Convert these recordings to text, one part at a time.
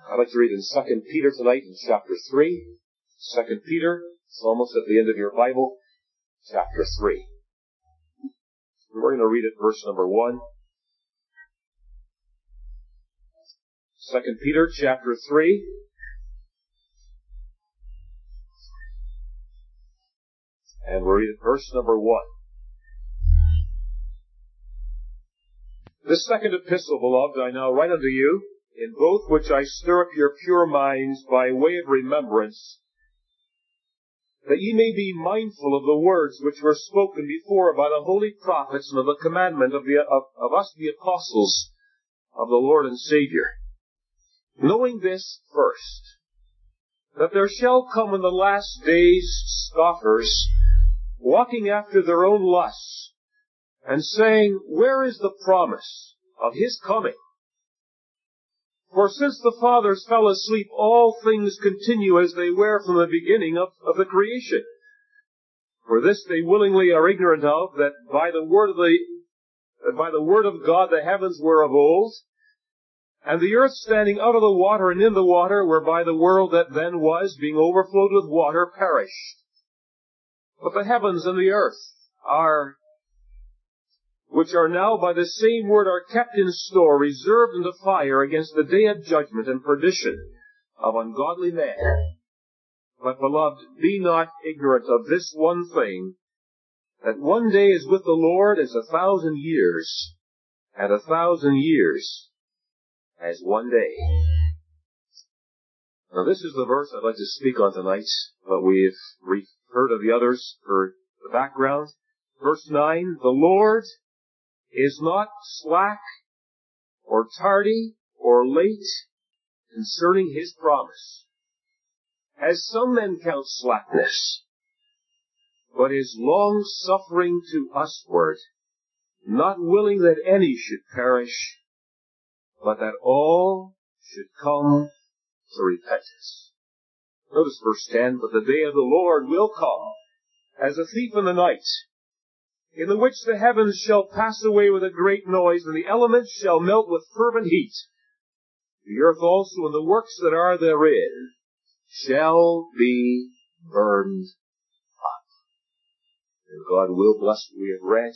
I'd like to read in 2 Peter tonight in chapter 3. 2 Peter, it's almost at the end of your Bible, chapter 3. We're going to read it verse number 1. 2 Peter chapter 3. And we'll read it verse number 1. This second epistle, beloved, I now write unto you, in both which I stir up your pure minds by way of remembrance, that ye may be mindful of the words which were spoken before by the holy prophets, and of the commandment of us the apostles of the Lord and Savior. Knowing this first, that there shall come in the last days scoffers, walking after their own lusts, and saying, Where is the promise of his coming? For since the fathers fell asleep, all things continue as they were from the beginning of the creation. For this they willingly are ignorant of, that by the word of God the heavens were of old, and the earth standing out of the water and in the water, whereby the world that then was, being overflowed with water, perished. But the heavens and the earth which are now by the same word are kept in store, reserved unto fire against the day of judgment and perdition of ungodly men. But, beloved, be not ignorant of this one thing, that one day is with the Lord as 1,000 years, and 1,000 years as one day. Now this is the verse I'd like to speak on tonight, but we've heard of the others for the background. Verse 9, the Lord is not slack or tardy or late concerning his promise, as some men count slackness, but is long-suffering to usward, not willing that any should perish, but that all should come to repentance. Notice verse 10, but the day of the Lord will come as a thief in the night, in the which the heavens shall pass away with a great noise, and the elements shall melt with fervent heat. The earth also and the works that are therein shall be burned up. And God will bless what we have read.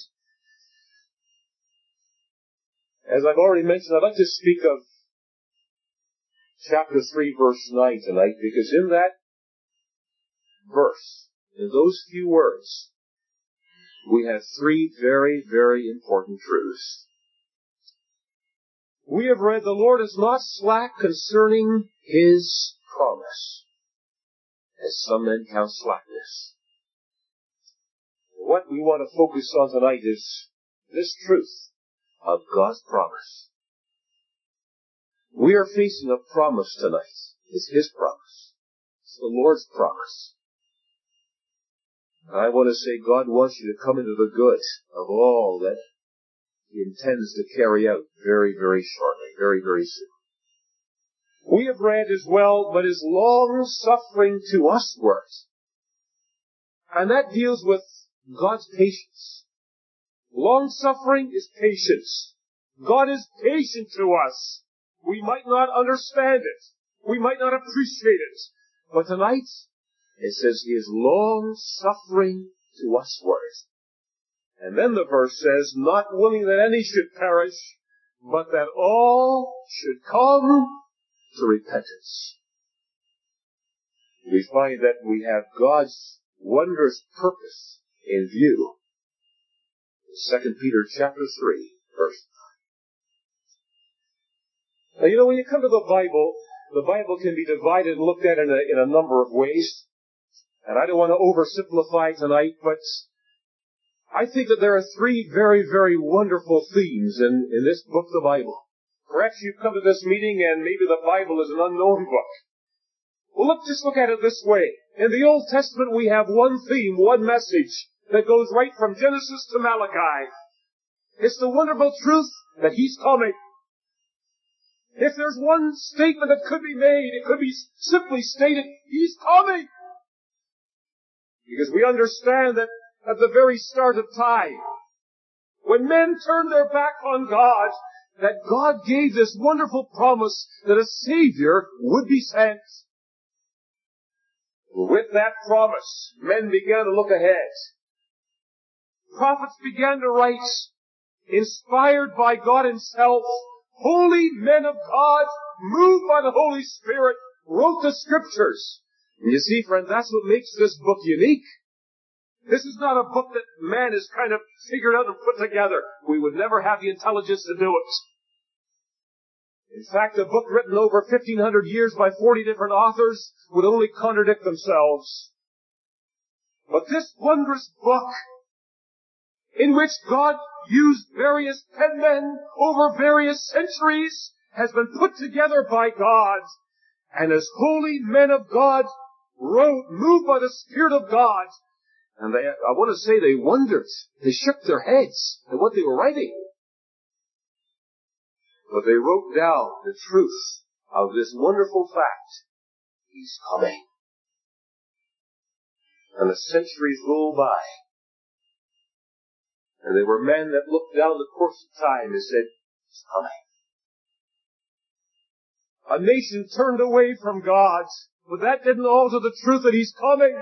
As I've already mentioned, I'd like to speak of chapter 3, verse 9 tonight, because in that verse, in those few words, we have three very, very important truths. We have read, the Lord is not slack concerning his promise, as some men count slackness. What we want to focus on tonight is this truth of God's promise. We are facing a promise tonight. It's his promise. It's the Lord's promise. I want to say God wants you to come into the good of all that he intends to carry out very, very shortly, very, very soon. We have read as well, but is long-suffering to usward. And that deals with God's patience. Long-suffering is patience. God is patient to us. We might not understand it. We might not appreciate it. But tonight, it says he is long-suffering to usward. And then the verse says, not willing that any should perish, but that all should come to repentance. We find that we have God's wondrous purpose in view. 2 Peter chapter 3, verse 9. Now, you know, when you come to the Bible can be divided and looked at in a number of ways. And I don't want to oversimplify tonight, but I think that there are three very, very wonderful themes in this book, the Bible. Perhaps you've come to this meeting and maybe the Bible is an unknown book. Well, just look at it this way. In the Old Testament, we have one theme, one message that goes right from Genesis to Malachi. It's the wonderful truth that he's coming. If there's one statement that could be made, it could be simply stated, he's coming. Because we understand that at the very start of time, when men turned their back on God, that God gave this wonderful promise that a Savior would be sent. With that promise, men began to look ahead. Prophets began to write, inspired by God Himself. Holy men of God, moved by the Holy Spirit, wrote the Scriptures. And you see, friend, that's what makes this book unique. This is not a book that man has kind of figured out and put together. We would never have the intelligence to do it. In fact, a book written over 1,500 years by 40 different authors would only contradict themselves. But this wondrous book, in which God used various penmen over various centuries, has been put together by God. And as holy men of God wrote, moved by the Spirit of God, and I want to say they wondered. They shook their heads at what they were writing. But they wrote down the truth of this wonderful fact. He's coming. And the centuries rolled by. And there were men that looked down the course of time and said, He's coming. A nation turned away from God, but that didn't alter the truth that He's coming.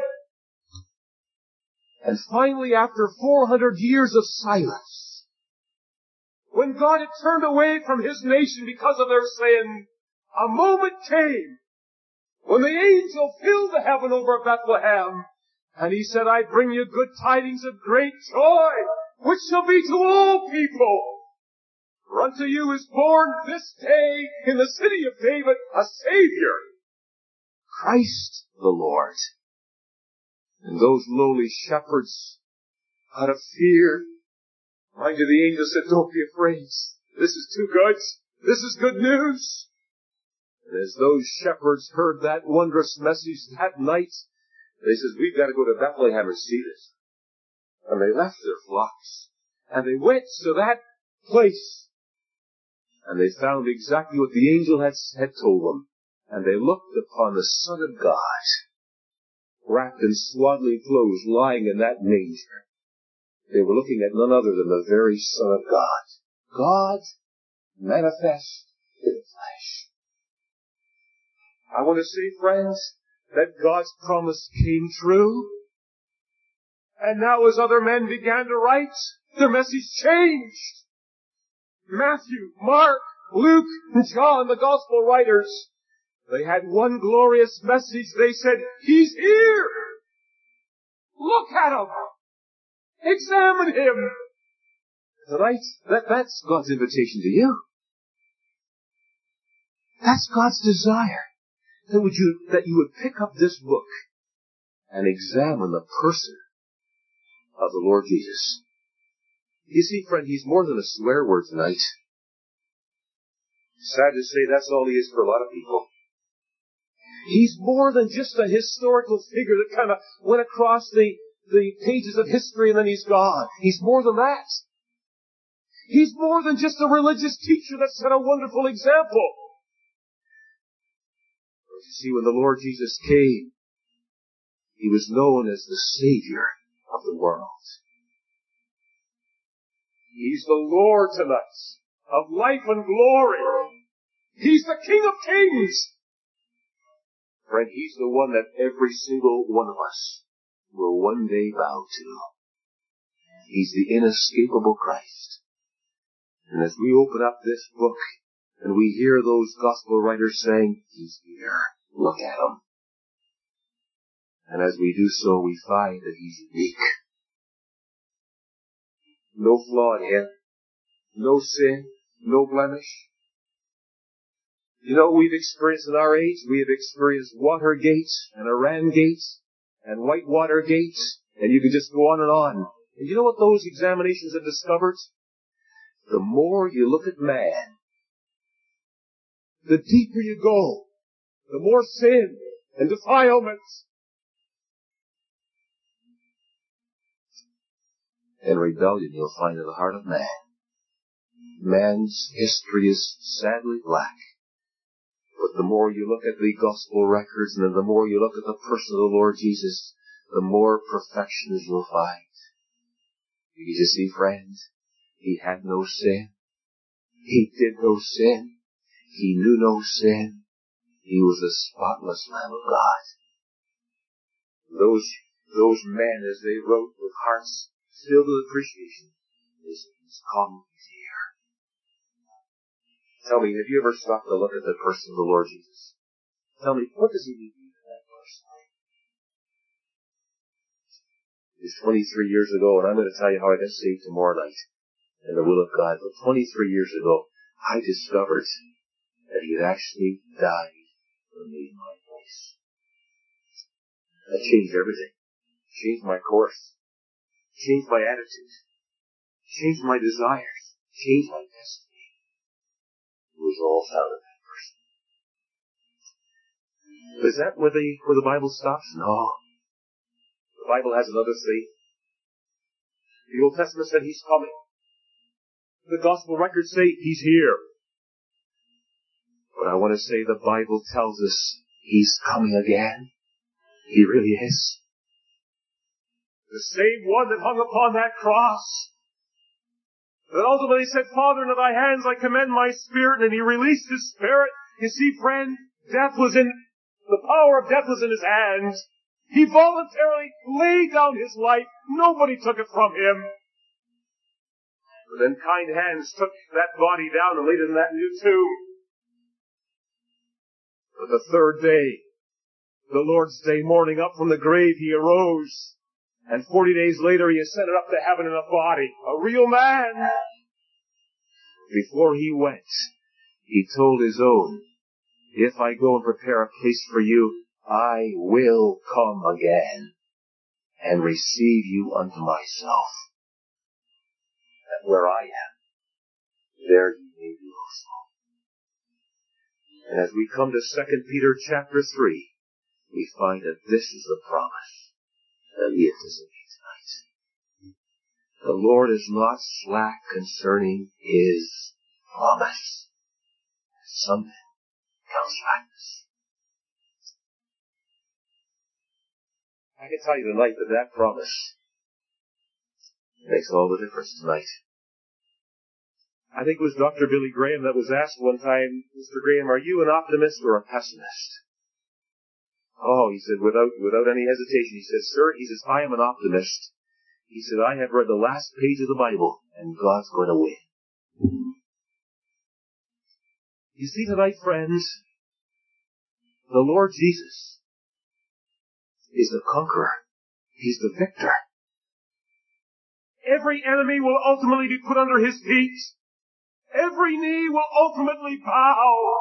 And finally, after 400 years of silence, when God had turned away from His nation because of their sin, a moment came when the angel filled the heaven over Bethlehem, and He said, I bring you good tidings of great joy, which shall be to all people. For unto you is born this day in the city of David a Savior, Christ the Lord. And those lowly shepherds, out of fear, mind you, the angel said, don't be afraid. This is too good. This is good news. And as those shepherds heard that wondrous message that night, they said, we've got to go to Bethlehem and see this. And they left their flocks. And they went to that place. And they found exactly what the angel had told them. And they looked upon the Son of God, wrapped in swaddling clothes, lying in that manger. They were looking at none other than the very Son of God. God manifest in flesh. I want to say, friends, that God's promise came true. And now as other men began to write, their message changed. Matthew, Mark, Luke, and John, the Gospel writers, they had one glorious message. They said, He's here! Look at Him! Examine Him! Tonight, that's God's invitation to you. That's God's desire. That you would pick up this book and examine the person of the Lord Jesus. You see, friend, He's more than a swear word tonight. Sad to say, that's all He is for a lot of people. He's more than just a historical figure that kind of went across the pages of history and then He's gone. He's more than that. He's more than just a religious teacher that set a wonderful example. But you see, when the Lord Jesus came, He was known as the Savior of the world. He's the Lord tonight of life and glory. He's the King of Kings. Friend, He's the one that every single one of us will one day bow to. He's the inescapable Christ. And as we open up this book and we hear those gospel writers saying, He's here, look at Him. And as we do so, we find that He's unique. No flaw in Him. No sin. No blemish. You know, we've experienced in our age, we have experienced Watergate and Iran-gate and Whitewater-gate, and you can just go on and on. And you know what those examinations have discovered? The more you look at man, the deeper you go, the more sin and defilements and rebellion you'll find in the heart of man. Man's history is sadly black. But the more you look at the gospel records and the more you look at the person of the Lord Jesus, the more perfections you'll find. You see, friends, He had no sin. He did no sin. He knew no sin. He was the spotless Lamb of God. Those men, as they wrote with hearts filled with appreciation, He's come, He's here. Tell me, have you ever stopped to look at the person of the Lord Jesus? Tell me, what does He mean to you to that person? It was 23 years ago, and I'm going to tell you how I got saved tomorrow night in the will of God. But 23 years ago, I discovered that He had actually died for me in my place. That changed everything. Changed my course. Changed my attitude. Changed my desires. Changed my destiny. It was all found in that person. Is that where the Bible stops? No. The Bible has another theme. The Old Testament said He's coming. The Gospel records say He's here. But I want to say the Bible tells us He's coming again. He really is. The same one that hung upon that cross, that ultimately said, Father, into Thy hands I commend my spirit, and He released His Spirit. You see, friend, the power of death was in His hands. He voluntarily laid down His life. Nobody took it from Him. But then kind hands took that body down and laid it in that new tomb. But the third day, the Lord's Day morning, up from the grave, He arose. And 40 days later, He ascended up to heaven in a body. A real man. Before He went, He told His own, if I go and prepare a place for you, I will come again and receive you unto myself. That where I am, there you may be also. And as we come to 2 Peter chapter 3, we find that this is the promise that He anticipates tonight. The Lord is not slack concerning His promise. Some men count slackness. I can tell you tonight that promise makes all the difference tonight. I think it was Dr. Billy Graham that was asked one time, Mr. Graham, are you an optimist or a pessimist? Oh, he said, without any hesitation, he said, sir, he says, I am an optimist. He said, I have read the last page of the Bible, and God's going to win. You see tonight, friends, the Lord Jesus is the conqueror. He's the victor. Every enemy will ultimately be put under His feet. Every knee will ultimately bow.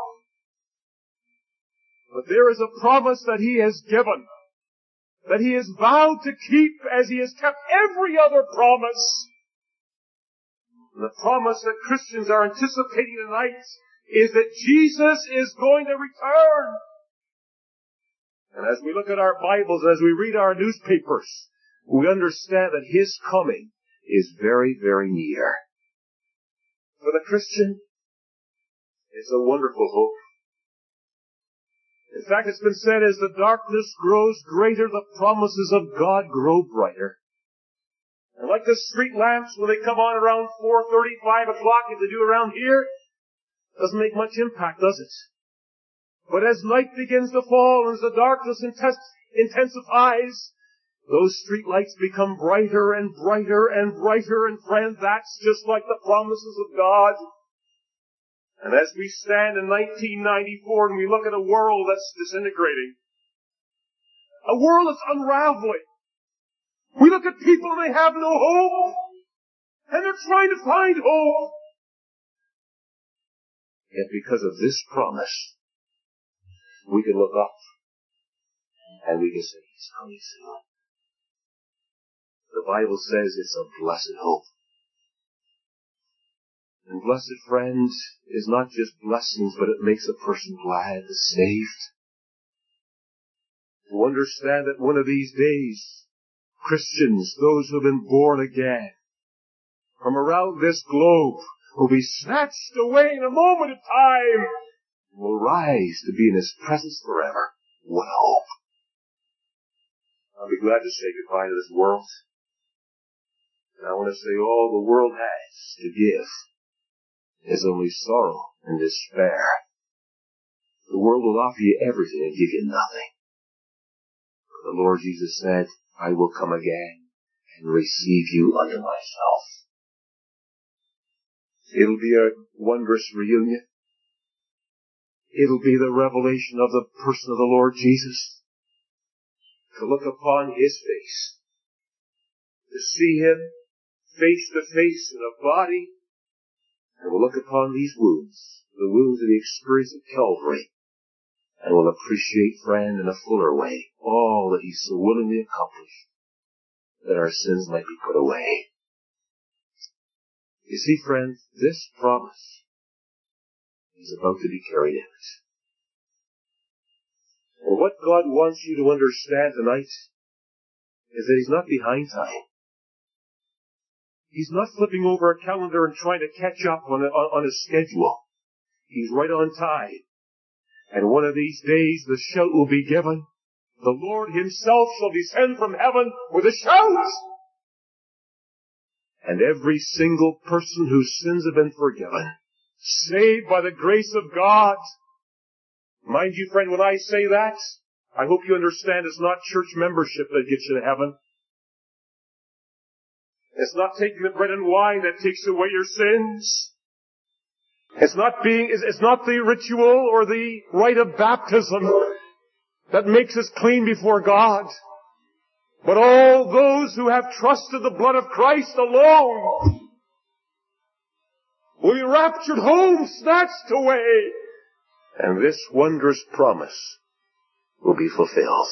But there is a promise that He has given, that He has vowed to keep as He has kept every other promise. And the promise that Christians are anticipating tonight is that Jesus is going to return. And as we look at our Bibles, as we read our newspapers, we understand that His coming is very, very near. For the Christian, it's a wonderful hope. In fact, it's been said, as the darkness grows greater, the promises of God grow brighter. And like the street lamps, when they come on around 4:30, 5 o'clock, as they do around here, doesn't make much impact, does it? But as night begins to fall, and as the darkness intensifies, those street lights become brighter and brighter and brighter, and friend, that's just like the promises of God. And as we stand in 1994 and we look at a world that's disintegrating, a world that's unraveling, we look at people and they have no hope, and they're trying to find hope. Yet because of this promise, we can look up and we can say, He's coming soon. The Bible says it's a blessed hope. And blessed, friends, is not just blessings, but it makes a person glad, saved. To understand that one of these days, Christians, those who have been born again, from around this globe, will be snatched away in a moment of time, and will rise to be in His presence forever. What a hope. I'll be glad to say goodbye to this world. And I want to say all the world has to give is only sorrow and despair. The world will offer you everything and give you nothing. But the Lord Jesus said, I will come again and receive you unto myself. It'll be a wondrous reunion. It'll be the revelation of the person of the Lord Jesus. To look upon His face. To see Him face to face in a body. And we'll look upon these wounds, the wounds of the experience of Calvary, and we'll appreciate, friend, in a fuller way, all that He so willingly accomplished, that our sins might be put away. You see, friends, this promise is about to be carried out. And what God wants you to understand tonight is that He's not behind time. He's not flipping over a calendar and trying to catch up on a schedule. He's right on time. And one of these days the shout will be given. The Lord Himself shall descend from heaven with a shout. And every single person whose sins have been forgiven, saved by the grace of God. Mind you, friend, when I say that, I hope you understand it's not church membership that gets you to heaven. It's not taking the bread and wine that takes away your sins. It's not the ritual or the rite of baptism that makes us clean before God. But all those who have trusted the blood of Christ alone will be raptured home, snatched away. And this wondrous promise will be fulfilled.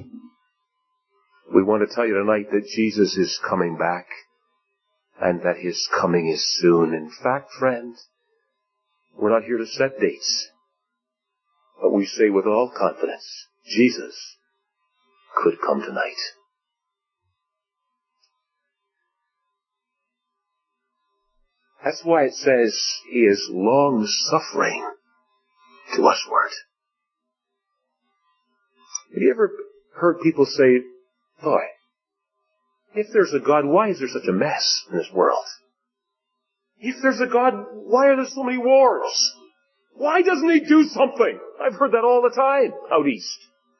We want to tell you tonight that Jesus is coming back and that His coming is soon. In fact, friend, we're not here to set dates, but we say with all confidence, Jesus could come tonight. That's why it says He is long-suffering to usward. Have you ever heard people say, boy, if there's a God, why is there such a mess in this world? If there's a God, why are there so many wars? Why doesn't He do something? I've heard that all the time out east.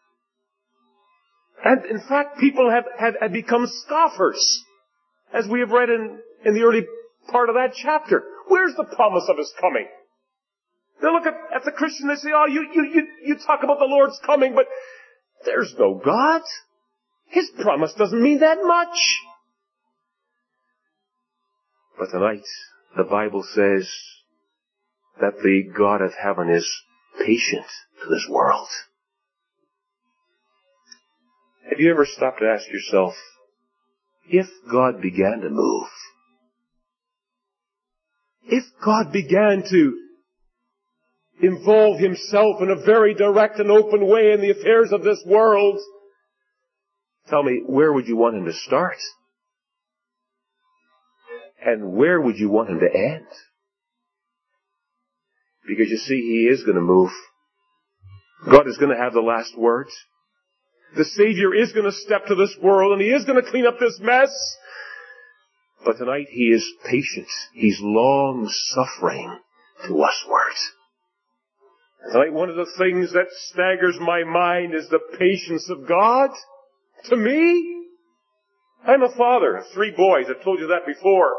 And in fact, people have become scoffers, as we have read in the early part of that chapter. Where's the promise of His coming? They look at the Christian, they say, oh, you talk about the Lord's coming, but there's no God. His promise doesn't mean that much. But tonight, the Bible says that the God of heaven is patient to this world. Have you ever stopped to ask yourself, if God began to move, if God began to involve Himself in a very direct and open way in the affairs of this world, tell me, where would you want Him to start? And where would you want Him to end? Because you see, He is going to move. God is going to have the last word. The Savior is going to step to this world and He is going to clean up this mess. But tonight He is patient. He's long-suffering to usward. Tonight one of the things that staggers my mind is the patience of God. To me, I'm a father of 3 boys. I've told you that before.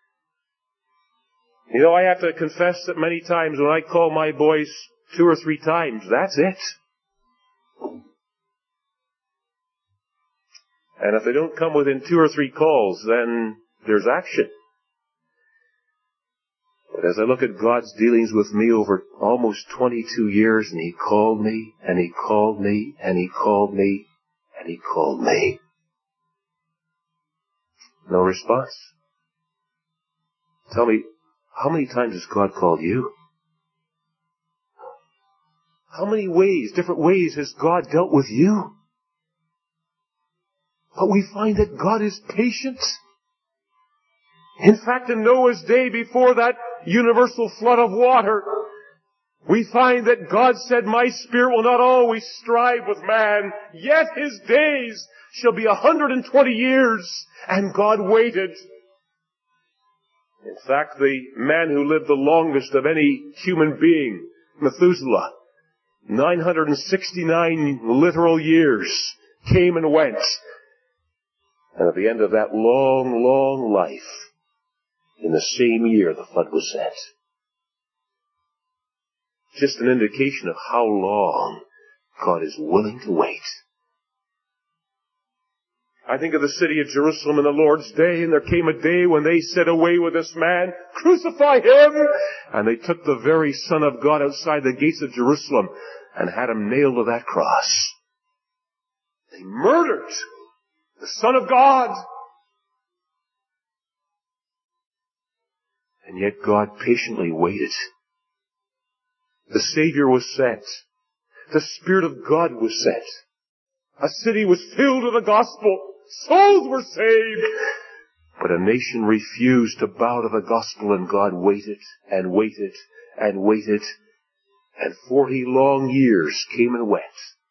You know, I have to confess that many times when I call my boys 2 or 3 times, that's it. And if they don't come within 2 or 3 calls, then there's action. But as I look at God's dealings with me over almost 22 years, and He called me, and He called me, and He called me, and He called me. No response. Tell me, how many times has God called you? How many ways, different ways, has God dealt with you? But we find that God is patient. In fact, in Noah's day, before that universal flood of water, we find that God said, my Spirit will not always strive with man, yet his days shall be 120 years. And God waited. In fact, the man who lived the longest of any human being, Methuselah, 969 literal years, came and went. And at the end of that long, long life, in the same year, the flood was sent. Just an indication of how long God is willing to wait. I think of the city of Jerusalem in the Lord's day, and there came a day when they said, "Away with this man, crucify him!" And they took the very Son of God outside the gates of Jerusalem and had him nailed to that cross. They murdered the Son of God. And yet God patiently waited. The Savior was sent. The Spirit of God was sent. A city was filled with the gospel. Souls were saved. But a nation refused to bow to the gospel, and God waited and waited and waited. And 40 long years came and went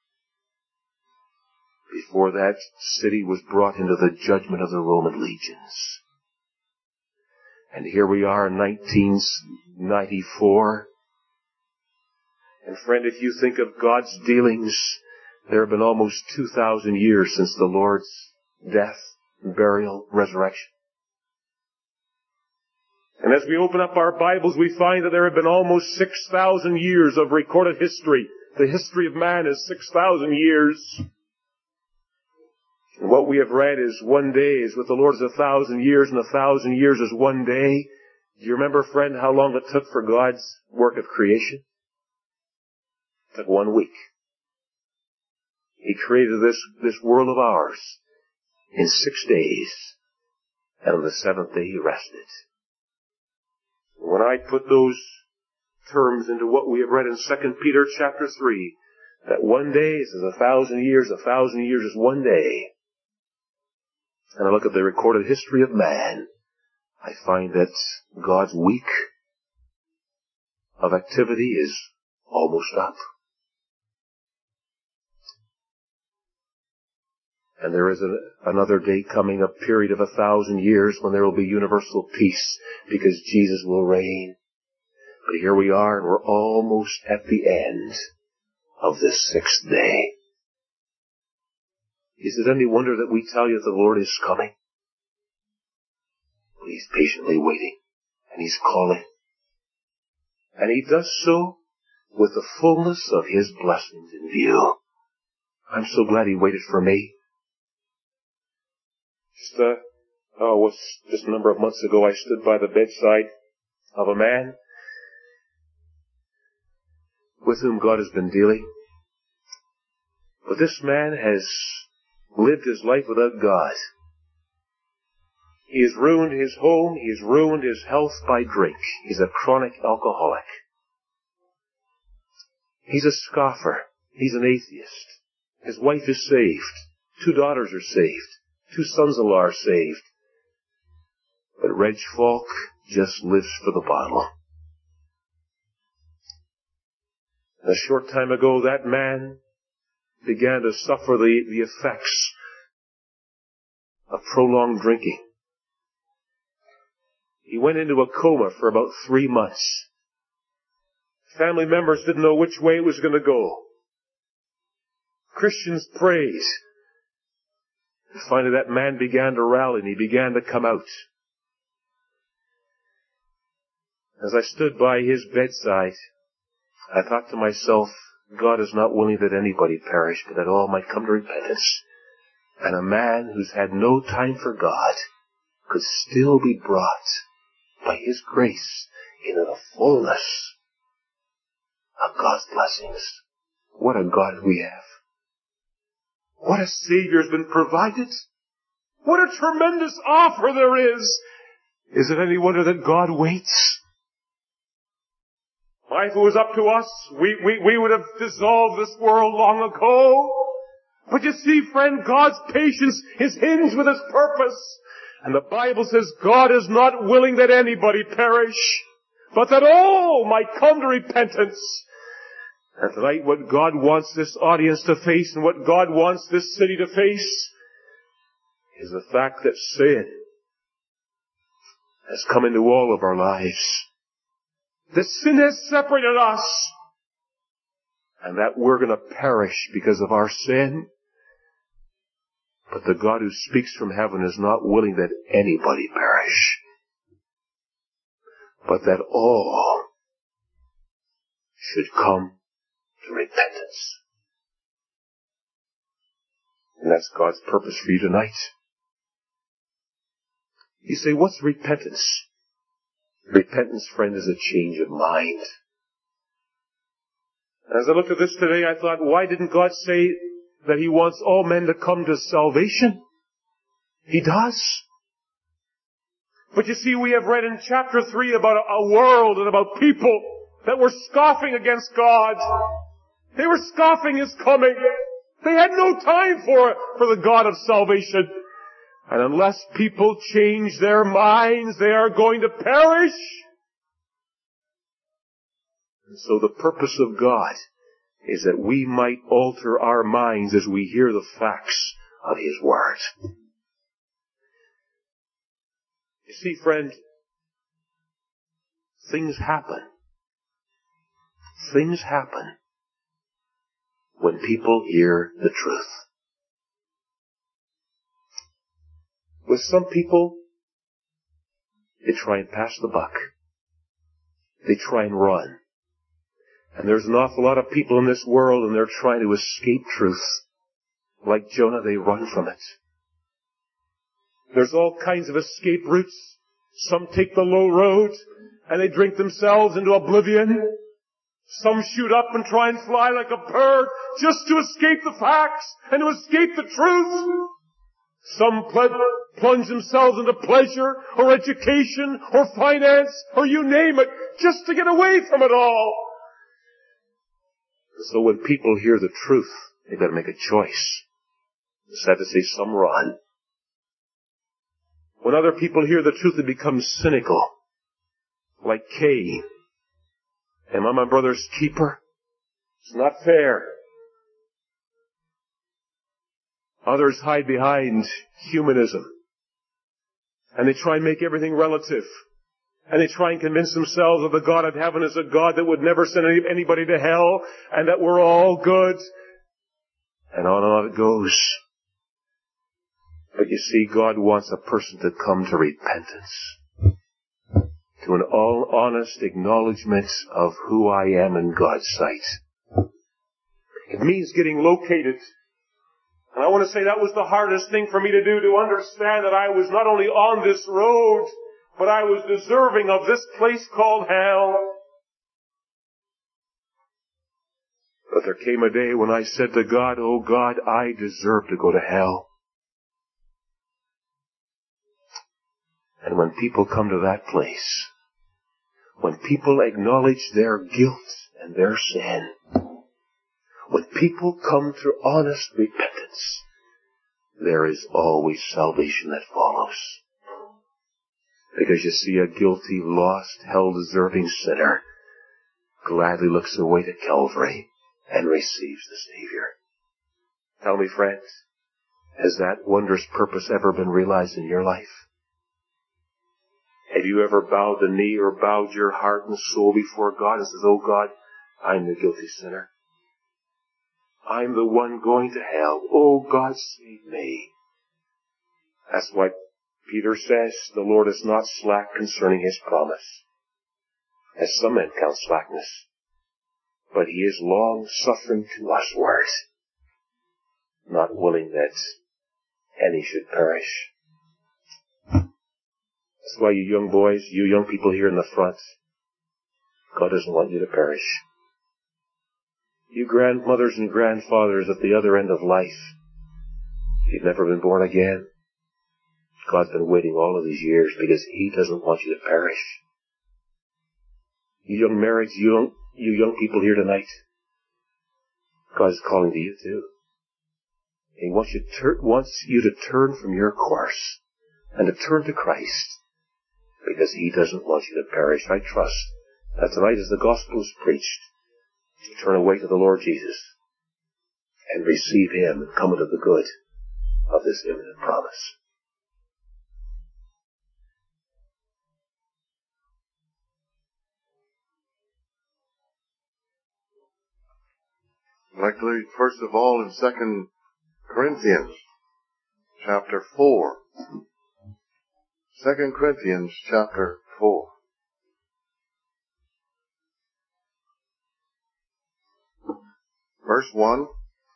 before that city was brought into the judgment of the Roman legions. And here we are in 1994. And friend, if you think of God's dealings, there have been almost 2,000 years since the Lord's death, burial, resurrection. And as we open up our Bibles, we find that there have been almost 6,000 years of recorded history. The history of man is 6,000 years. And what we have read is one day is with the Lord is 1,000 years, and 1,000 years is one day. Do you remember, friend, how long it took for God's work of creation? It took 1 week. He created this world of ours in 6 days, and on the 7th day He rested. When I put those terms into what we have read in 2 Peter chapter 3, that one day is 1,000 years, 1,000 years is one day, and I look at the recorded history of man, I find that God's week of activity is almost up. And there is another day coming, a period of 1,000 years when there will be universal peace because Jesus will reign. But here we are, and we're almost at the end of this 6th day. Is it any wonder that we tell you that the Lord is coming? But He's patiently waiting, and He's calling. And He does so with the fullness of His blessings in view. I'm so glad He waited for me. Just a number of months ago, I stood by the bedside of a man with whom God has been dealing. But this man has lived his life without God. He has ruined his home. He has ruined his health by drink. He's a chronic alcoholic. He's a scoffer. He's an atheist. His wife is saved. 2 daughters are saved. 2 sons-in-law are saved. But Reg Falk just lives for the bottle. And a short time ago, that man began to suffer the effects of prolonged drinking. He went into a coma for about 3 months. Family members didn't know which way it was going to go. Christians prayed. And finally that man began to rally and he began to come out. As I stood by his bedside, I thought to myself, God is not willing that anybody perish, but that all might come to repentance. And a man who's had no time for God could still be brought by His grace into the fullness of God's blessings. What a God we have. What a Savior has been provided. What a tremendous offer there is. Is it any wonder that God waits? Why, if it was up to us, we would have dissolved this world long ago. But you see, friend, God's patience is hinged with His purpose. And the Bible says God is not willing that anybody perish, but that all might come to repentance. And tonight what God wants this audience to face and what God wants this city to face is the fact that sin has come into all of our lives. That sin has separated us. And that we're going to perish because of our sin. But the God who speaks from heaven is not willing that anybody perish, but that all should come to repentance. And that's God's purpose for you tonight. You say, what's repentance? Repentance, friend, is a change of mind. As I looked at this today, I thought, why didn't God say that He wants all men to come to salvation? He does. But you see, we have read in chapter 3 about a world and about people that were scoffing against God. They were scoffing His coming. They had no time for the God of salvation. And unless people change their minds, they are going to perish. And so the purpose of God is that we might alter our minds as we hear the facts of His Word. You see, friend, things happen. Things happen when people hear the truth. With some people, they try and pass the buck. They try and run. And there's an awful lot of people in this world, and they're trying to escape truth. Like Jonah, they run from it. There's all kinds of escape routes. Some take the low road, and they drink themselves into oblivion. Some shoot up and try and fly like a bird just to escape the facts and to escape the truth. Some plunge themselves into pleasure or education or finance or you name it, just to get away from it all. So when people hear the truth, they've got to make a choice. It's sad to say some run. When other people hear the truth, they become cynical. Like Cain. Am I my brother's keeper? It's not fair. Others hide behind humanism. And they try and make everything relative. And they try and convince themselves that the God of heaven is a God that would never send anybody to hell, and that we're all good. And on it goes. But you see, God wants a person to come to repentance. To an all honest acknowledgement of who I am in God's sight. It means getting located. And I want to say that was the hardest thing for me to do, to understand that I was not only on this road, but I was deserving of this place called hell. But there came a day when I said to God, oh God, I deserve to go to hell. And when people come to that place, when people acknowledge their guilt and their sin, when people come to honest repentance, there is always salvation that follows. Because you see, a guilty, lost, hell-deserving sinner gladly looks away to Calvary and receives the Savior. Tell me, friends, has that wondrous purpose ever been realized in your life? Have you ever bowed the knee or bowed your heart and soul before God and says, oh God, I'm the guilty sinner. I'm the one going to hell. Oh God, save me. That's why Peter says, the Lord is not slack concerning His promise, as some men count slackness, but He is long-suffering to usward, not willing that any should perish. That's why you young boys, you young people here in the front, God doesn't want you to perish. You grandmothers and grandfathers at the other end of life, you've never been born again. God's been waiting all of these years because He doesn't want you to perish. You young marrieds, you young people here tonight, God is calling to you too. He wants you to turn from your course and to turn to Christ because He doesn't want you to perish. I trust that tonight as the gospel is preached, you turn away to the Lord Jesus and receive Him and come into the good of this imminent promise. I'd like to read first of all in 2 Corinthians chapter 4. 2 Corinthians chapter 4. Verse 1.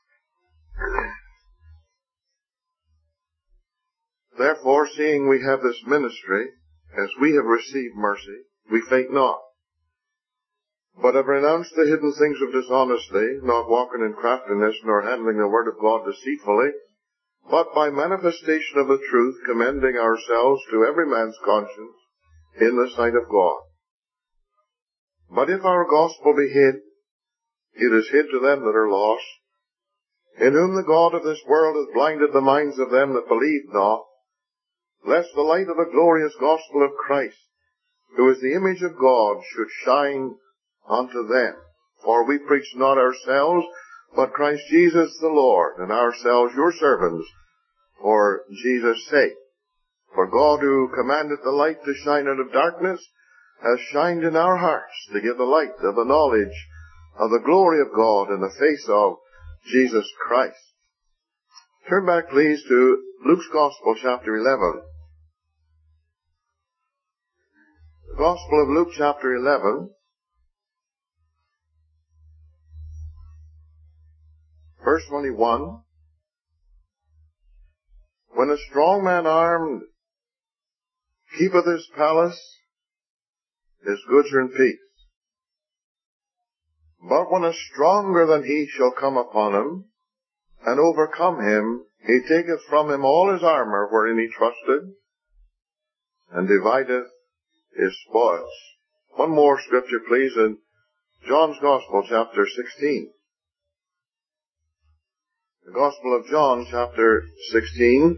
Therefore, seeing we have this ministry, as we have received mercy, we faint not, but have renounced the hidden things of dishonesty, not walking in craftiness, nor handling the word of God deceitfully, but by manifestation of the truth, commending ourselves to every man's conscience in the sight of God. But if our gospel be hid, it is hid to them that are lost, in whom the God of this world hath blinded the minds of them that believe not, lest the light of the glorious gospel of Christ, who is the image of God, should shine unto them. For we preach not ourselves, but Christ Jesus the Lord, and ourselves your servants, for Jesus' sake. For God, who commanded the light to shine out of darkness, has shined in our hearts to give the light of the knowledge of the glory of God in the face of Jesus Christ. Turn back, please, to Luke's Gospel, chapter 11. The Gospel of Luke, chapter 11, verse 21. When a strong man armed keepeth his palace, his goods are in peace. But when a stronger than he shall come upon him, and overcome him, he taketh from him all his armor wherein he trusted, and divideth his spoils. One more scripture, please, in John's Gospel, chapter 16. The Gospel of John, chapter 16.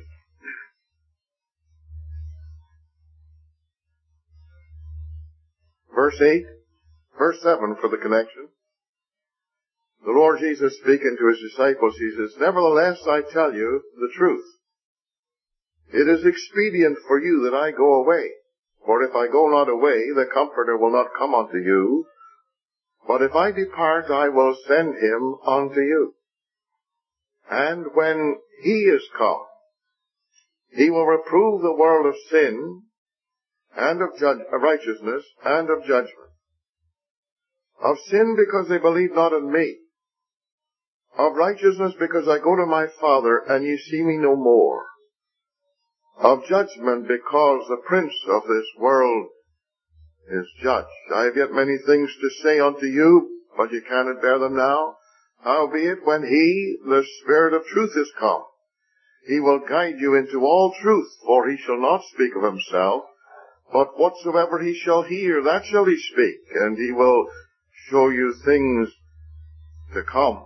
Verse 8, verse 7 for the connection. The Lord Jesus speaking to his disciples, he says, Nevertheless, I tell you the truth. It is expedient for you that I go away. For if I go not away, the Comforter will not come unto you. But if I depart, I will send him unto you. And when he is come, he will reprove the world of sin, and of righteousness, and of judgment. Of sin, because they believe not in me. Of righteousness, because I go to my Father, and ye see me no more. Of judgment, because the prince of this world is judged. I have yet many things to say unto you, but ye cannot bear them now. Howbeit, when he, the Spirit of truth, is come, he will guide you into all truth, for he shall not speak of himself, but whatsoever he shall hear, that shall he speak, and he will show you things to come.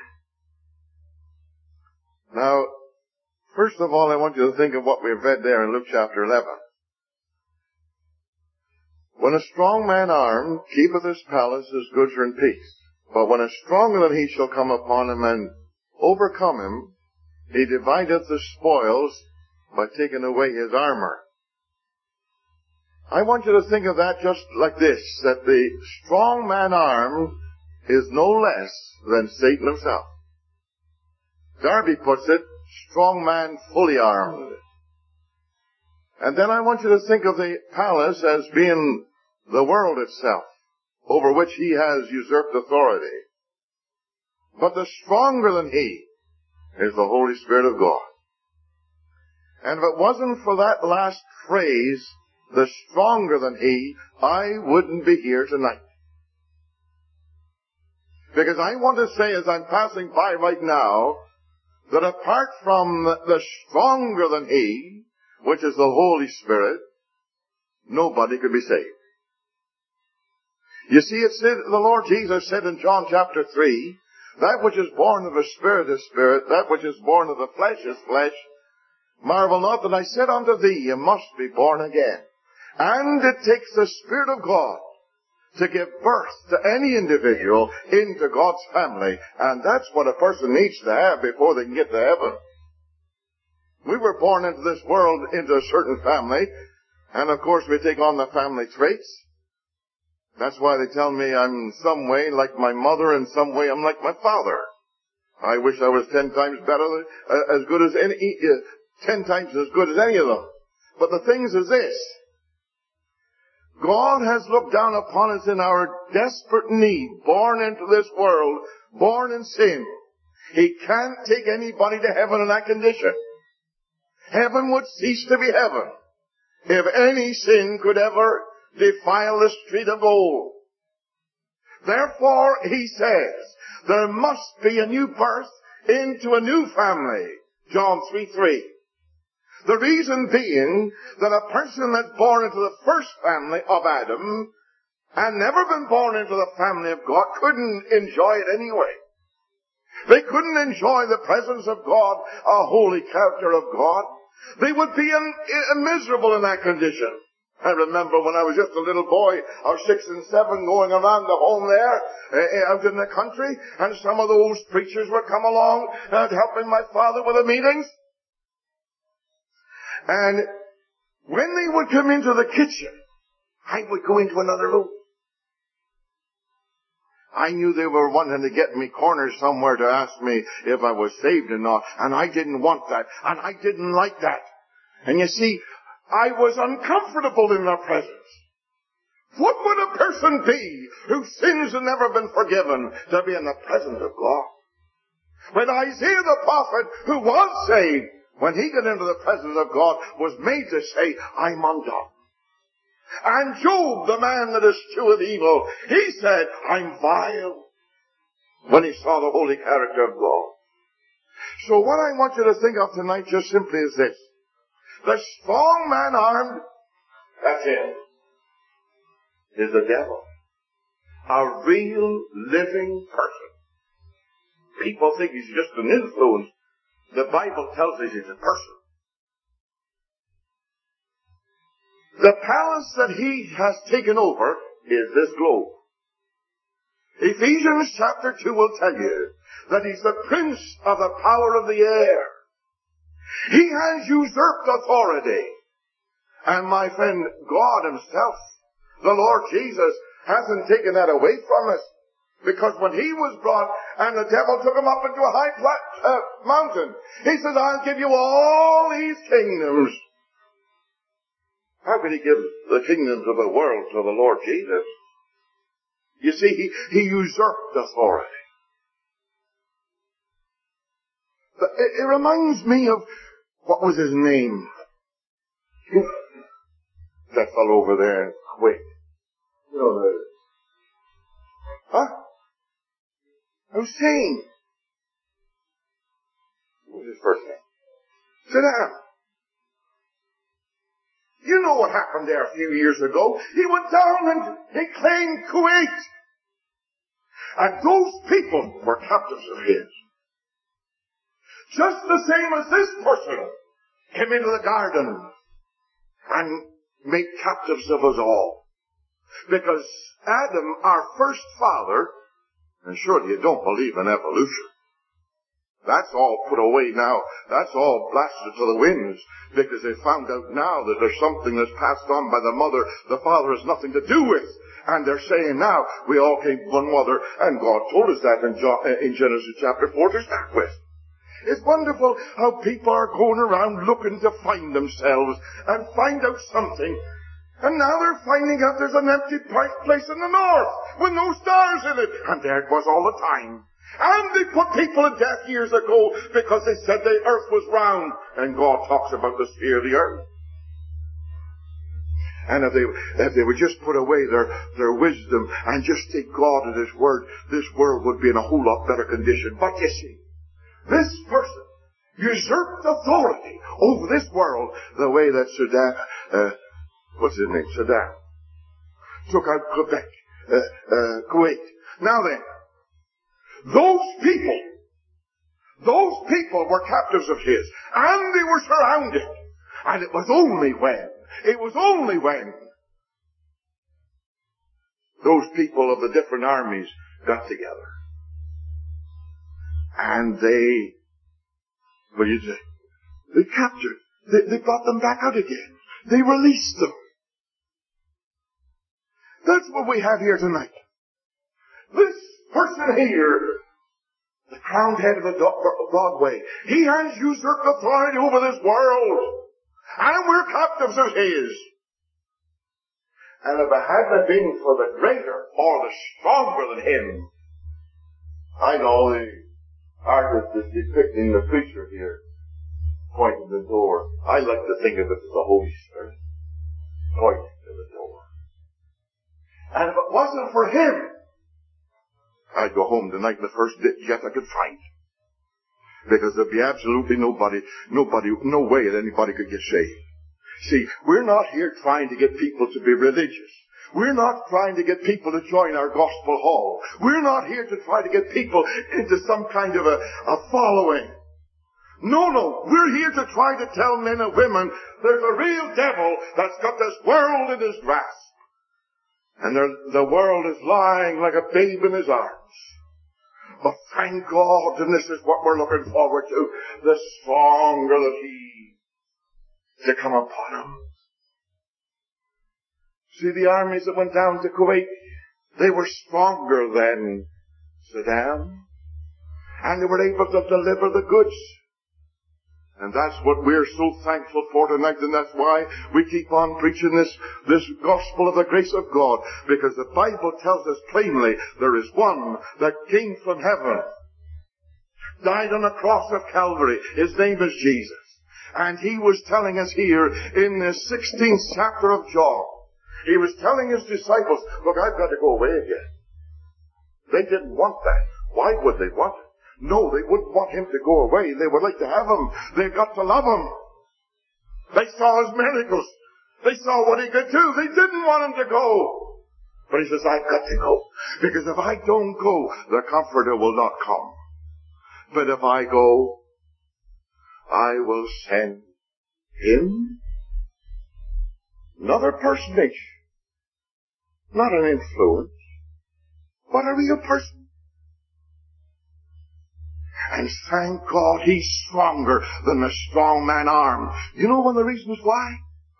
Now, first of all, I want you to think of what we've read there in Luke chapter 11. When a strong man armed keepeth his palace, his goods are in peace. But when a stronger than he shall come upon him and overcome him, he divideth the spoils by taking away his armor. I want you to think of that just like this, that the strong man armed is no less than Satan himself. Darby puts it, strong man fully armed. And then I want you to think of the palace as being the world itself, over which he has usurped authority. But the stronger than he is the Holy Spirit of God. And if it wasn't for that last phrase, the stronger than he, I wouldn't be here tonight. Because I want to say, as I'm passing by right now, that apart from the stronger than he, which is the Holy Spirit, nobody could be saved. You see, it said, the Lord Jesus said in John chapter 3, that which is born of the Spirit is spirit, that which is born of the flesh is flesh. Marvel not that I said unto thee, you must be born again. And it takes the Spirit of God to give birth to any individual into God's family. And that's what a person needs to have before they can get to heaven. We were born into this world into a certain family, and of course we take on the family traits. That's why they tell me I'm in some way like my mother, in some way I'm like my father. I wish I was 10 times better, as good as 10 times as good as any of them. But the thing is this. God has looked down upon us in our desperate need, born into this world, born in sin. He can't take anybody to heaven in that condition. Heaven would cease to be heaven if any sin could ever defile the street of gold. Therefore, he says, there must be a new birth into a new family. John 3:3. The reason being that a person that's born into the first family of Adam and never been born into the family of God couldn't enjoy it anyway. They couldn't enjoy the presence of God, a holy character of God. They would be miserable in that condition. I remember when I was just a little boy of 6 and 7 going around the home there, out in the country, and some of those preachers would come along helping my father with the meetings. And when they would come into the kitchen, I would go into another room. I knew they were wanting to get me cornered somewhere to ask me if I was saved or not, and I didn't want that, and I didn't like that. And you see, I was uncomfortable in their presence. What would a person be whose sins had never been forgiven to be in the presence of God? When Isaiah the prophet, who was saved, when he got into the presence of God, was made to say, I'm undone. And Job, the man that escheweth evil, he said, I'm vile, when he saw the holy character of God. So what I want you to think of tonight just simply is this. The strong man armed, that's it, is the devil. A real living person. People think he's just an influence. The Bible tells us he's a person. The palace that he has taken over is this globe. Ephesians chapter 2 will tell you that he's the prince of the power of the air. He has usurped authority. And my friend, God himself, the Lord Jesus, hasn't taken that away from us. Because when he was brought and the devil took him up into a high mountain, he says, I'll give you all these kingdoms. How could he give the kingdoms of the world to the Lord Jesus? You see, he usurped authority. It reminds me of, what was his name? That fellow over there in Kuwait. You know, Hussein. What was his first name? Saddam. You know what happened there a few years ago. He went down and he claimed Kuwait. And those people were captives of his. Just the same as this person came into the garden and made captives of us all. Because Adam, our first father, and surely you don't believe in evolution. That's all put away now. That's all blasted to the winds. Because they found out now that there's something that's passed on by the mother the father has nothing to do with. And they're saying now, we all came from one mother, and God told us that in Genesis chapter 4 to start with. It's wonderful how people are going around looking to find themselves and find out something. And now they're finding out there's an empty place in the north with no stars in it. And there it was all the time. And they put people to death years ago because they said the earth was round. And God talks about the sphere of the earth. And if they would just put away their wisdom and just take God at His word, this world would be in a whole lot better condition. But you see, this person usurped authority over this world the way that Saddam, what's his name? Saddam took out Quebec, Kuwait. Now then, those people were captives of his, and they were surrounded. And it was only when those people of the different armies got together. And they captured, they brought them back out again. They released them. That's what we have here tonight. This person here, the crowned head of the Broadway. He has usurped authority over this world. And we're captives of his. And if it hadn't been for the greater or the stronger than him, I know the artist is depicting the preacher here, pointing to the door. I like to think of it as the Holy Spirit pointing to the door. And if it wasn't for him, I'd go home tonight in the first jet I could find. Because there'd be absolutely no way that anybody could get saved. See, we're not here trying to get people to be religious. We're not trying to get people to join our gospel hall. We're not here to try to get people into some kind of a following. No. We're here to try to tell men and women there's a real devil that's got this world in his grasp. And the world is lying like a babe in his arms. But thank God, and this is what we're looking forward to, the stronger that he to come upon him. See, the armies that went down to Kuwait, they were stronger than Saddam. And they were able to deliver the goods. And that's what we're so thankful for tonight, and that's why we keep on preaching this gospel of the grace of God. Because the Bible tells us plainly there is one that came from heaven, died on the cross of Calvary. His name is Jesus. And he was telling us here in the 16th chapter of John, he was telling his disciples, look, I've got to go away again. They didn't want that. Why would they want it? No, they wouldn't want him to go away. They would like to have him. They've got to love him. They saw his miracles. They saw what he could do. They didn't want him to go. But he says, I've got to go. Because if I don't go, the Comforter will not come. But if I go, I will send him. Another personage. Not an influence, but a real person. And thank God he's stronger than the strong man arm. You know one of the reasons why?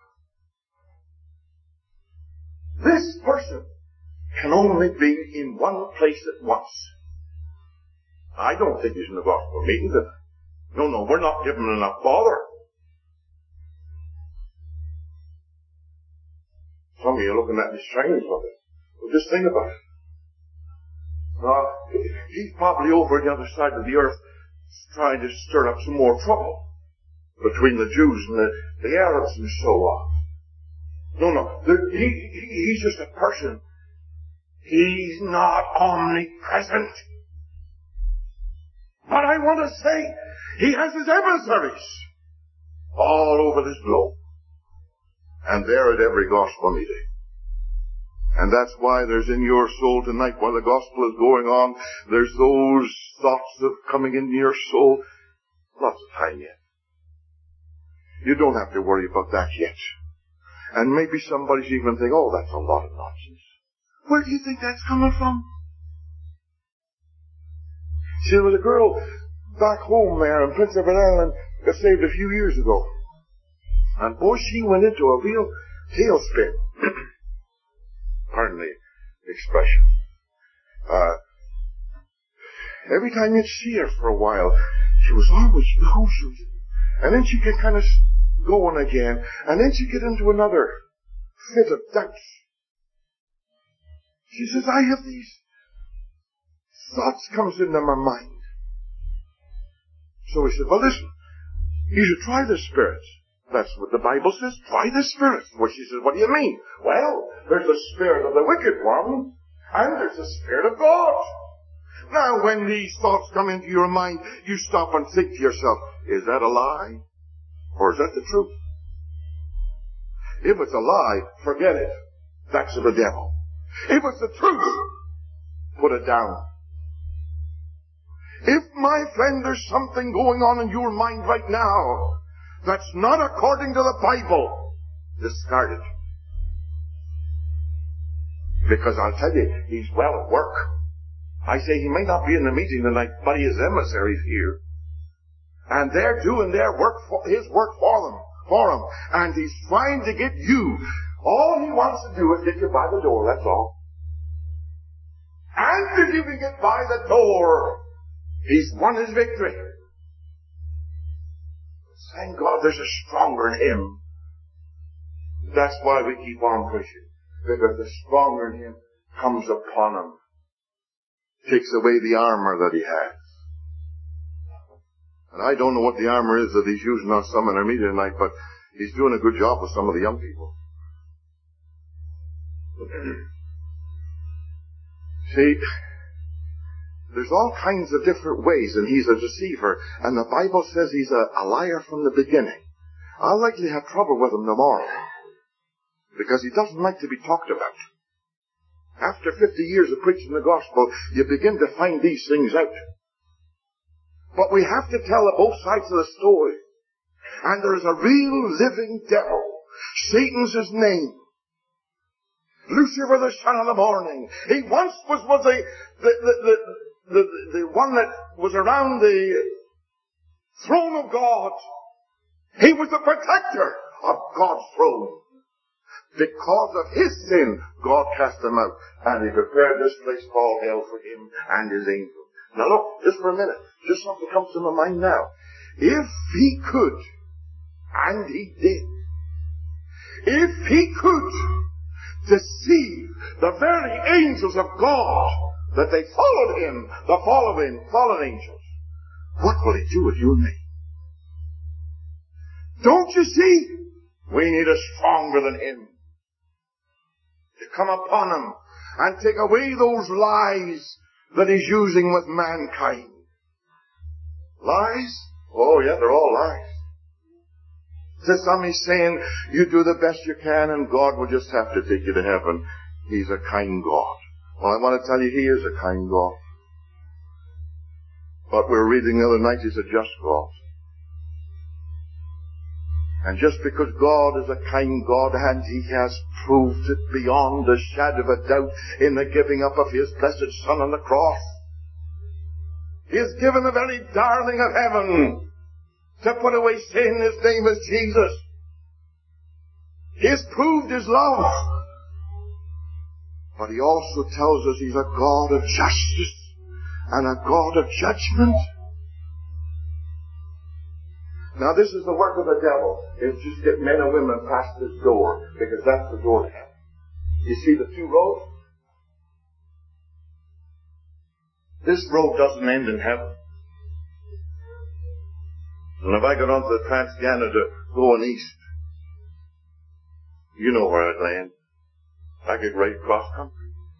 This person can only be in one place at once. I don't think he's in the gospel meeting tonight. No, we're not giving him enough bother. Some of you are looking at me strange with it. Well, just think about it. He's probably over on the other side of the earth trying to stir up some more trouble between the Jews and the Arabs and so on. No. He's just a person. He's not omnipresent. But I want to say, he has his emissaries all over this globe. And they're at every gospel meeting. And that's why there's in your soul tonight, while the gospel is going on, there's those thoughts of coming into your soul. Lots of time yet. You don't have to worry about that yet. And maybe somebody's even thinking, oh, that's a lot of nonsense. Where do you think that's coming from? See, there was a girl back home there in Prince Edward Island got saved a few years ago. And boy, she went into a real tailspin. Pardon the expression. Every time you'd see her for a while, she was always emotional. And then she'd get kind of going again. And then she'd get into another fit of doubts. She says, I have these thoughts comes into my mind. So he said, well, listen, you should try the spirits. That's what the Bible says. Try the spirits. Well, she says, what do you mean? Well, there's the spirit of the wicked one, and there's the spirit of God. Now, when these thoughts come into your mind, you stop and think to yourself, is that a lie? Or is that the truth? If it's a lie, forget it. That's of the devil. If it's the truth, put it down. If, my friend, there's something going on in your mind right now that's not according to the Bible, discard it. Because I'll tell you, he's well at work. I say he may not be in the meeting tonight, but his emissaries here. And they're doing their work, his work for him. And he's trying to get you. All he wants to do is get you by the door, that's all. And if you can get by the door, He's won his victory. Thank God there's a stronger in him. That's why we keep on pushing. Because the stronger in him comes upon him. Takes away the armor that he has. And I don't know what the armor is that he's using on some in our meeting tonight, but he's doing a good job with some of the young people. See, there's all kinds of different ways, and he's a deceiver. And the Bible says he's a liar from the beginning. I'll likely have trouble with him tomorrow, because he doesn't like to be talked about. After 50 years of preaching the gospel, you begin to find these things out. But we have to tell both sides of the story. And there is a real living devil. Satan's his name. Lucifer, the son of the morning. He once was the one that was around the throne of God. He was the protector of God's throne. Because of his sin, God cast him out. And he prepared this place called hell for him and his angels. Now look, just for a minute. Just something comes to my mind now. If he could, and he did, if he could deceive the very angels of God, that they followed him, the fallen angels, what will he do with you and me? Don't you see? We need a stronger than him to come upon him and take away those lies that he's using with mankind. Lies? Oh yeah, they're all lies. To some he's saying, you do the best you can and God will just have to take you to heaven. He's a kind God. Well, I want to tell you, he is a kind God. But we're reading the other night, he's a just God. And just because God is a kind God, and he has proved it beyond a shadow of a doubt in the giving up of his blessed Son on the cross, he has given the very darling of heaven to put away sin. His name is Jesus. He has proved his love. But he also tells us he's a God of justice and a God of judgment. Now this is the work of the devil, is just get men and women past this door, because that's the door to heaven. You see the two roads? This road doesn't end in heaven. And if I got onto the Trans-Canada going east, you know where I'd land. I could ride cross country.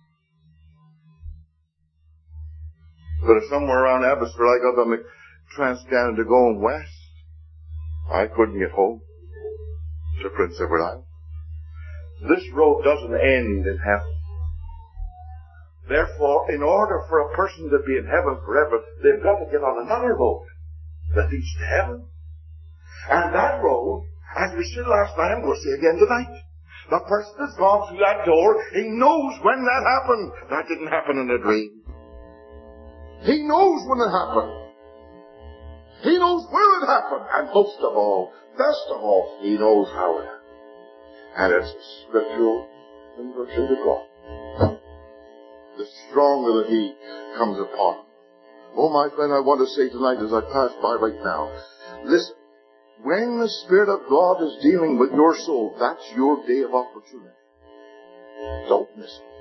But if somewhere around Abbotsford I got on the Trans-Canada going west, I couldn't get home to Prince Edward Island. This road doesn't end in heaven. Therefore, in order for a person to be in heaven forever, they've got to get on another road that leads to heaven. And that road, as we said last night, and we'll say again tonight, the person that's gone through that door, he knows when that happened. That didn't happen in a dream. He knows when it happened. He knows where it happened. And most of all, best of all, he knows how it happened. And it's a scriptural conversion to God. The stronger that he comes upon him. Oh, my friend, I want to say tonight as I pass by right now, listen, when the Spirit of God is dealing with your soul, that's your day of opportunity. Don't miss it.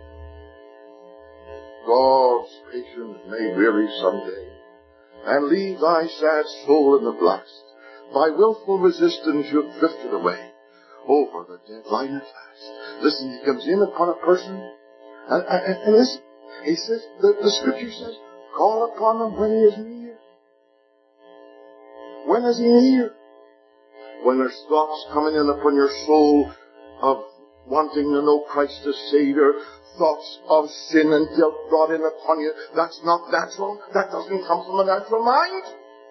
God's patience may weary someday, and leave thy sad soul in the blast. By willful resistance you've drifted away over the dead line at last. Listen, he comes in upon a person, and listen, he says, the Scripture says, call upon him when he is near. When is he near? When there's thoughts coming in upon your soul of wanting to know Christ as Savior, thoughts of sin and guilt brought in upon you, that's not natural. That doesn't come from a natural mind.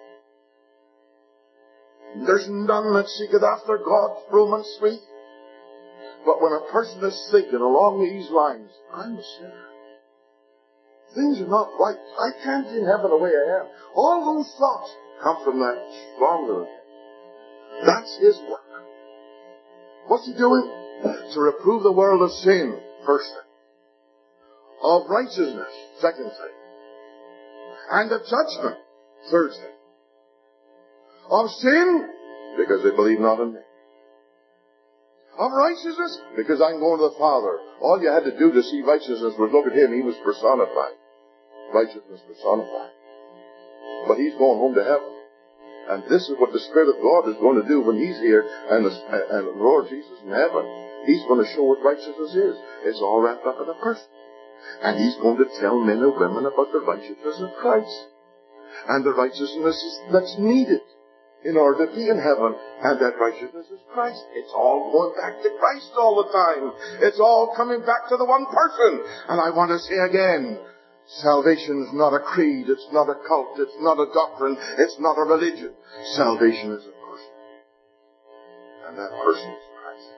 There's none that seeketh after God, Romans 3. But when a person is thinking along these lines, I'm a sinner. Things are not right. I can't be in heaven the way I am. All those thoughts come from that stronger. That's his work. What's he doing? To reprove the world of sin, first thing. Of righteousness, second thing. And the judgment, Thursday, of sin, because they believe not in me. Of righteousness, because I'm going to the Father. All you had to do to see righteousness was look at Him. He was personified. Righteousness personified. But He's going home to heaven. And this is what the Spirit of God is going to do when He's here and the Lord Jesus in heaven. He's going to show what righteousness is. It's all wrapped up in a person. And He's going to tell men and women about the righteousness of Christ. And the righteousness that's needed in order to be in heaven. And that righteousness is Christ. It's all going back to Christ all the time. It's all coming back to the one person. And I want to say again, salvation is not a creed. It's not a cult. It's not a doctrine. It's not a religion. Salvation is a person. And that person is Christ.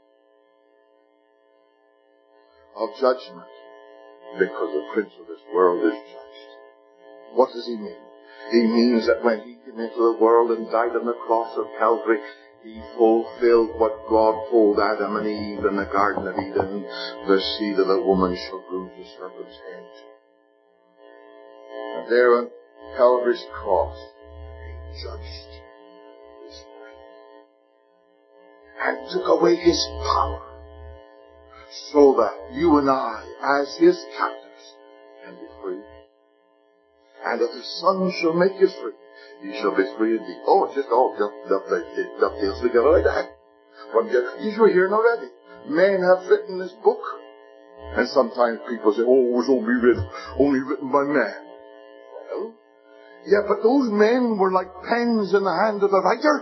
Of judgment. Because the prince of this world is judged. What does He mean? He means that when He came into the world and died on the cross of Calvary, He fulfilled what God told Adam and Eve in the Garden of Eden. The seed of the woman shall bruise the serpent's head. And there on Calvary's cross, He judged His life and took away His power, so that you and I, as His captives, can be free. And if the Son shall make you free, you shall be free indeed. Oh, it's just all dovetails together like that. But you were hearing already. Men have written this book. And sometimes people say, oh, it was only written by men. Well, yeah, but those men were like pens in the hand of the writer.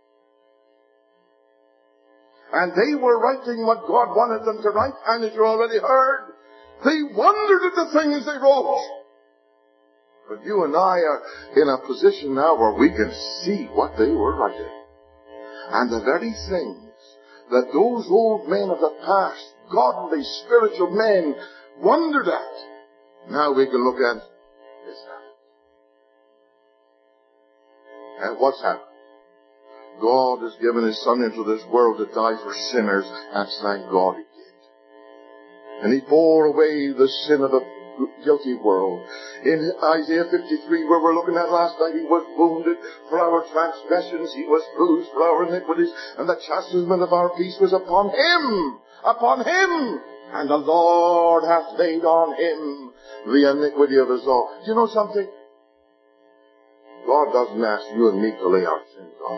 And they were writing what God wanted them to write. And as you already heard, they wondered at the things they wrote. But you and I are in a position now where we can see what they were writing. And the very things that those old men of the past, godly, spiritual men, wondered at, now we can look at this happened. And what's happened? God has given His Son into this world to die for sinners, and thank God He did. And He bore away the sin of the guilty world. In Isaiah 53, where we're looking at last night, He was wounded for our transgressions, He was bruised for our iniquities, and the chastisement of our peace was upon Him. Upon Him! And the Lord hath laid on Him the iniquity of us all. Do you know something? God doesn't ask you and me to lay our sins on.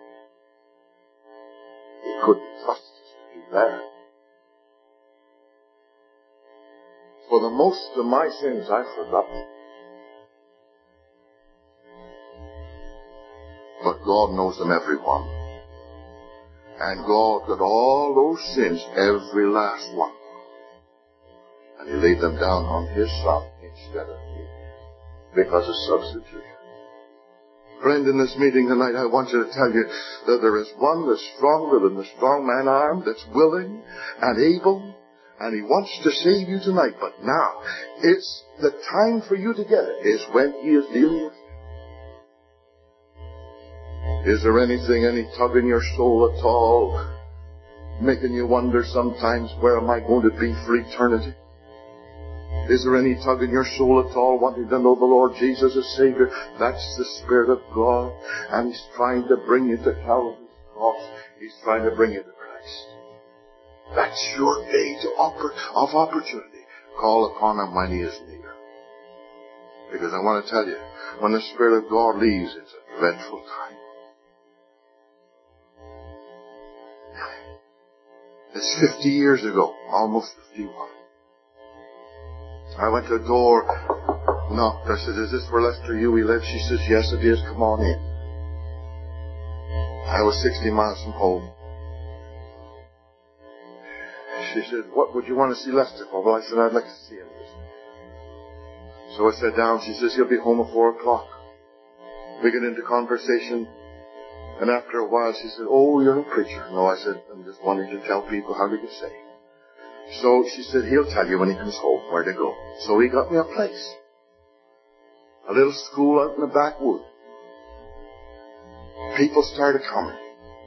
He couldn't trust us to do that. For the most of my sins I've forgotten. But God knows them every one. And God got all those sins, every last one. And He laid them down on His Son instead of me. Because of substitution. Friend, in this meeting tonight, I want you to tell you that there is one that's stronger than the strong man arm, that's willing and able. And He wants to save you tonight. But now, it's the time for you to get it, is when He is dealing with you. Is there anything, any tug in your soul at all, making you wonder sometimes, where am I going to be for eternity? Is there any tug in your soul at all, wanting to know the Lord Jesus as Savior? That's the Spirit of God. And He's trying to bring you to Calvary's cross. He's trying to bring you to Christ. That's your day of opportunity. Call upon Him when He is near. Because I want to tell you, when the Spirit of God leaves, it's a dreadful time. It's 50 years ago, almost 51. I went to a door, knocked. I said, is this where Lester Huey lives? She says, yes it is, come on in. I was 60 miles from home. She said, what would you want to see Lester for? Well, I said, I'd like to see him. So I sat down. She says, he'll be home at 4 o'clock. We get into conversation. And after a while, she said, oh, you're a preacher. No, I said, I'm just wanting to tell people how to get saved. So she said, he'll tell you when he comes home where to go. So he got me a place. A little school out in the backwood. People started coming.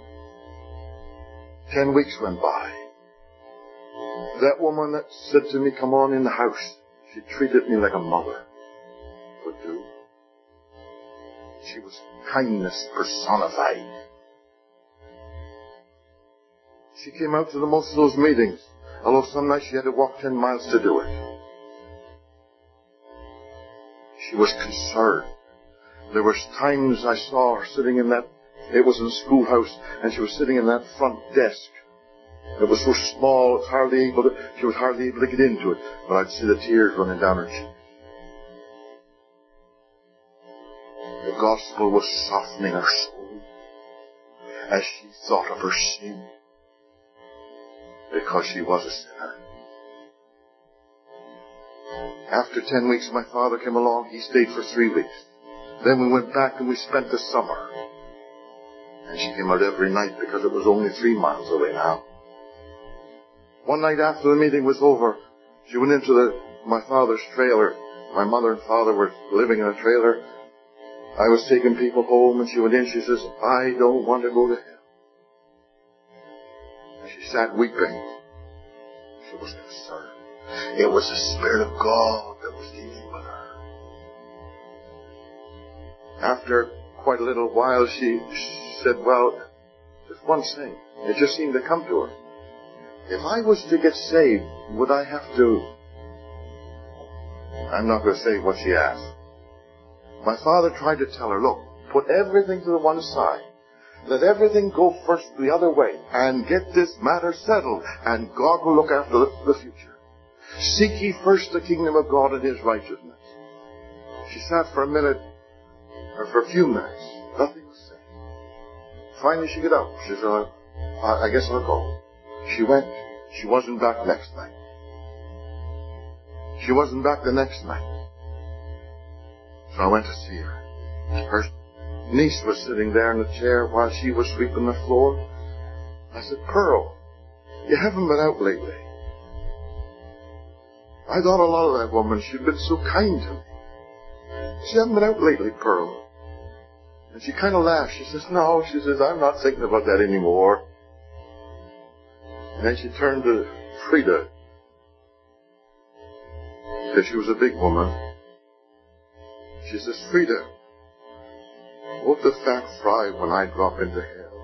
10 weeks went by. That woman that said to me, come on in the house, she treated me like a mother would do. She was kindness personified. She came out to the most of those meetings, although some nights she had to walk 10 miles to do it. She was concerned. There was times I saw her sitting in that, it was in the schoolhouse, and she was sitting in that front desk. It was so small, she was hardly able to get into it, but I'd see the tears running down her cheek. The gospel was softening her soul as she thought of her sin, because she was a sinner. After 10 weeks, my father came along. He stayed for 3 weeks. Then we went back and we spent the summer. And she came out every night because it was only 3 miles away now. One night after the meeting was over, she went into my father's trailer. My mother and father were living in a trailer. I was taking people home, and she went in. She says, I don't want to go to hell. And she sat weeping. She was concerned. It was the Spirit of God that was dealing with her. After quite a little while, she said, well, just one thing. It just seemed to come to her. If I was to get saved, would I have to... I'm not going to say what she asked. My father tried to tell her, look, put everything to the one side. Let everything go first the other way and get this matter settled, and God will look after the future. Seek ye first the kingdom of God and His righteousness. She sat for a minute, or for a few minutes. Nothing was said. Finally she got up. She said, I guess I'll go. She went. She wasn't back next night. She wasn't back the next night. So I went to see her. Her niece was sitting there in the chair while she was sweeping the floor. I said, Pearl, you haven't been out lately. I thought a lot of that woman. She'd been so kind to me. She hasn't been out lately, Pearl. And she kind of laughed. She says, no, she says, I'm not thinking about that anymore. And then she turned to Frida, because she was a big woman. She says, Frida, won't the fat fry when I drop into hell?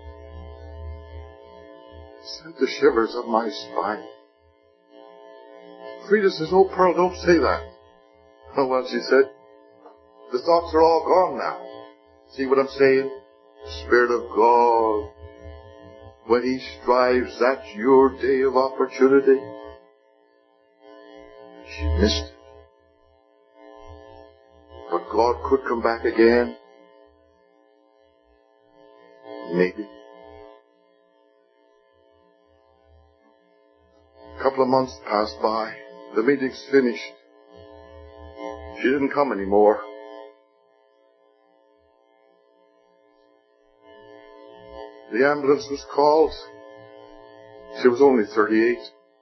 It sent the shivers up my spine. Frida says, oh, Pearl, don't say that. Oh, well, she said, the thoughts are all gone now. See what I'm saying? The Spirit of God, when He strives, that's your day of opportunity. She missed it. But God could come back again. Maybe. A couple of months passed by. The meeting's finished. She didn't come anymore. The ambulance was called. She was only 38.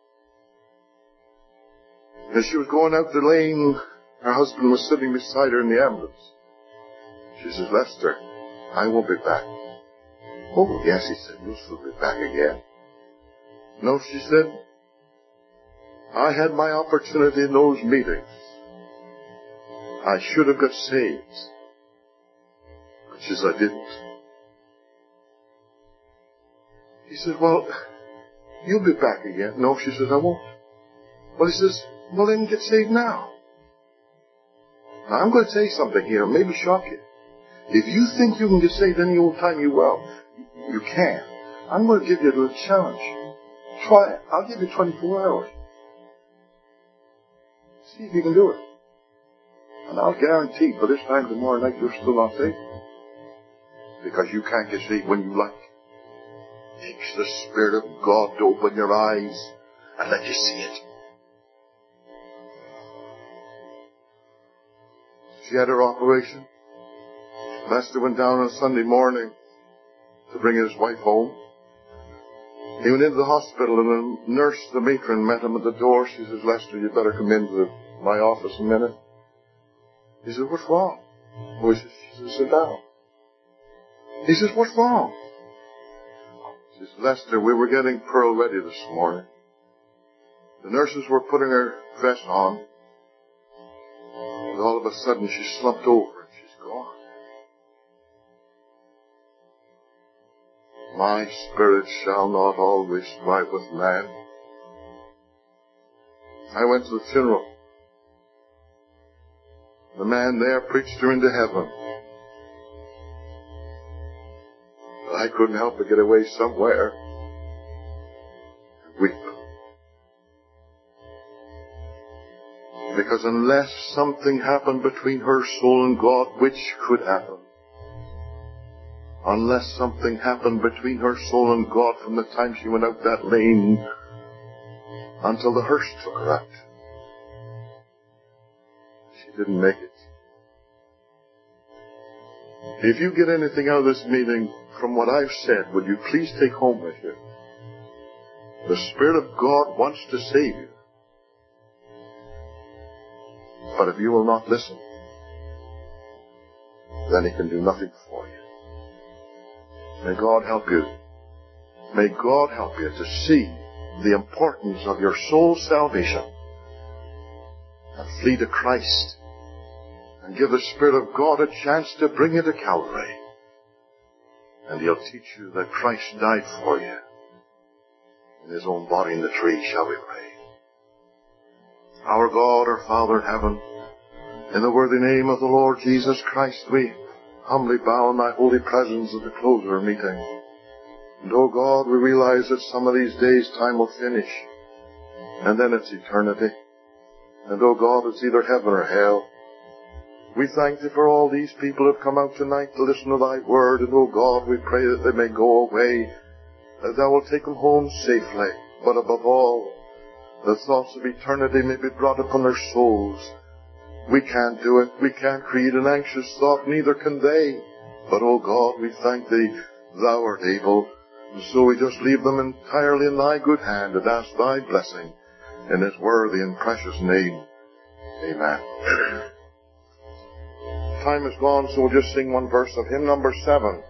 As she was going out the lane, her husband was sitting beside her in the ambulance. She says, Lester, I won't be back. Oh, yes, he said, you'll still be back again. No, she said, I had my opportunity in those meetings. I should have got saved. But she says, I didn't. He says, well, you'll be back again. No, she says, I won't. Well, he says, well, then get saved now. Now, I'm going to tell you something here, maybe shock you. If you think you can get saved any old time you will, you can. I'm going to give you a little challenge. Try it. I'll give you 24 hours. See if you can do it. And I'll guarantee by this time tomorrow night you're still not saved. Because you can't get saved when you like. It takes the Spirit of God to open your eyes and let you see it. She had her operation. Lester went down on Sunday morning to bring his wife home. He went into the hospital and the nurse, the matron, met him at the door. She says, Lester, you better come into my office a minute. He says, what's wrong? Oh, she says, sit down. He says, what's wrong? She says, Lester, we were getting Pearl ready this morning. The nurses were putting her dress on. And all of a sudden she slumped over and she's gone. My spirit shall not always strive with man. I went to the funeral. The man there preached her into heaven. But I couldn't help but get away somewhere and weep. Because unless something happened between her soul and God, which could happen, unless something happened between her soul and God from the time she went out that lane until the hearse took her out, she didn't make it. If you get anything out of this meeting from what I've said, would you please take home with you? The Spirit of God wants to save you. But if you will not listen, then He can do nothing for you. May God help you. May God help you to see the importance of your soul's salvation and flee to Christ and give the Spirit of God a chance to bring you to Calvary. And He'll teach you that Christ died for you in His own body in the tree, shall we pray. Our God, our Father in heaven, in the worthy name of the Lord Jesus Christ, we humbly bow in Thy holy presence at the close of our meeting. And, oh God, we realize that some of these days time will finish, and then it's eternity. And, oh God, it's either heaven or hell. We thank Thee for all these people who have come out tonight to listen to Thy word, and, oh God, we pray that they may go away, that Thou will take them home safely. But above all, the thoughts of eternity may be brought upon their souls. We can't do it. We can't create an anxious thought, neither can they. But, oh God, we thank Thee, Thou art able. And so we just leave them entirely in Thy good hand and ask Thy blessing in His worthy and precious name. Amen. Time is gone, so we'll just sing one verse of hymn number 7.